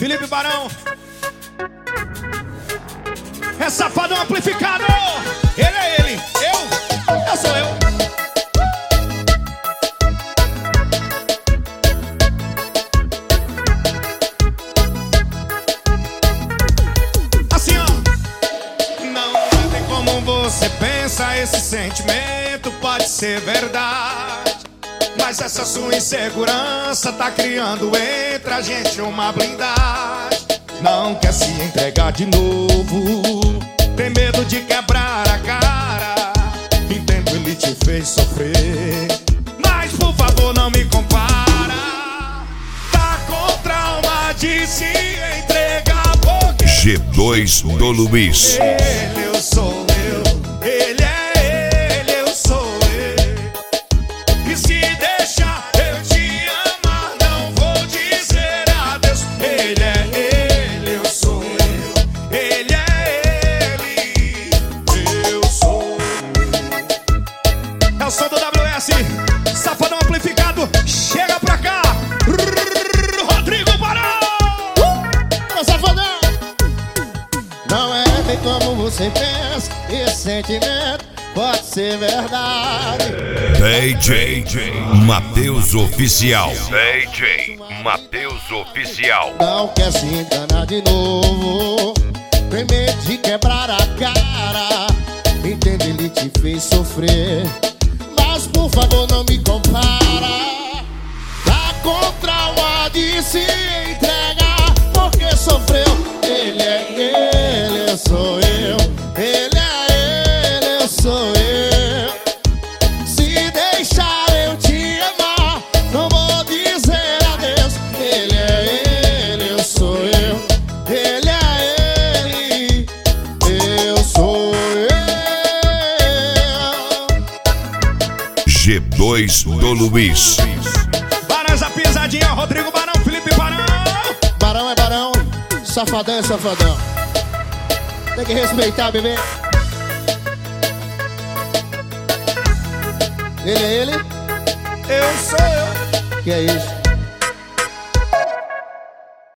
Felipe Barão. É safadão amplificado. Ele é ele, eu sou eu. Assim, ó. Não tem como você pensa, esse sentimento pode ser verdade, mas essa sua insegurança tá criando entre a gente uma blindagem. Não quer se entregar de novo, tem medo de quebrar a cara. Entendo, ele te fez sofrer, mas por favor não me compara. Tá com trauma de se entregar porque G2 do Luiz. ele, eu sou eu, ele é ele, eu sou eu. E se deixar eu te amar, não vou dizer adeus. Ele é ele, eu sou eu. Ele é ele, eu sou eu. É o som do WS, safadão amplificado. Chega pra cá, Rodrigo Barão. Safadão! Não é bem como você pensa, esse sentimento pode ser verdade. DJ Matheus Oficial. DJ Matheus Oficial. Não quer se enganar de novo, tem medo de quebrar a cara. Entende, ele te fez sofrer, mas por favor não me compara. Tá com trauma de se entregar porque sofreu. Ele é ele, eu sou eu. Ele é ele, eu sou eu. Se deixar eu te amar, não vou dizer adeus. Ele é ele, eu sou eu. Ele é ele, eu sou eu. G2 do Luiz. Barões a pisadinha, Rodrigo Barão, Felipe Barão. Barão é barão, safadão é safadão. Tem que respeitar, bebê. Ele é ele, Eu sou eu. que é isso?